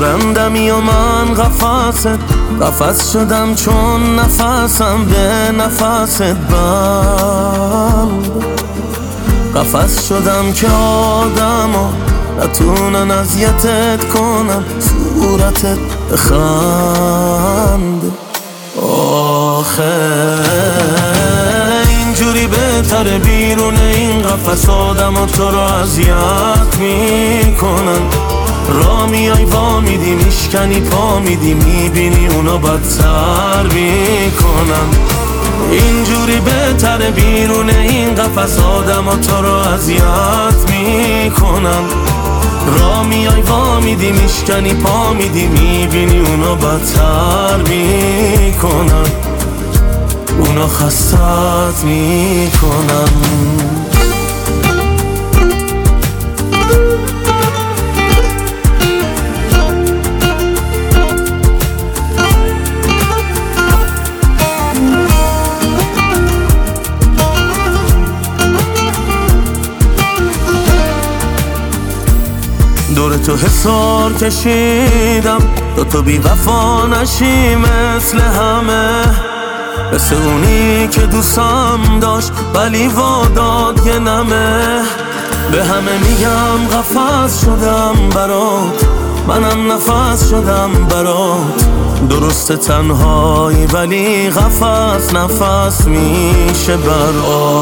پرندمی و من قفس شدم چون نفسم به نفست بند. قفس شدم که آدما نتونن اذیتت کنن، صورتت بخند. آخه اینجوری بهتره بیرون این قفس آدما تو رو اذیت میکنن. را میای وا میدی میشکنی پا میدی میبینی اونا بدتر میکنن. اینجوری بهتره بیرون این قفس آدما تو رو اذیت میکنن. را میای وا میدی میشکنی پا میدی میبینی اونا بدتر میکنن، اونا خستت میکنن. دور تو حصار کشیدم تو بی وفا نشی مثل همه، مثل اونی که دوستم داشت ولی واداد یه نمه. به همه میگم قفس شدم برات، منم نفس شدم برات. درست تنهایی ولی قفس نفس میشه بر.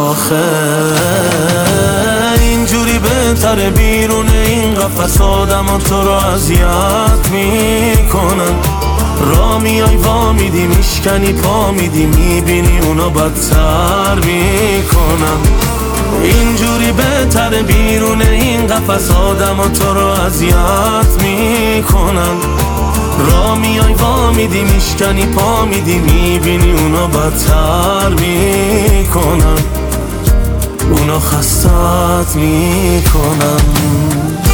آخر اینجوری بهتره بیرون این قفس آدما تو رو اذیت میکنن. را میای وا میدی میشکنی پا میدی میبینی اونا بدتر میکنن. اینجوری بهتره بیرون این قفس آدما تو رو اذیت میکنن. را میای وا میدی میشکنی پا میدی میبینی اونا بدتر میکنن، اونا خستت میکنن.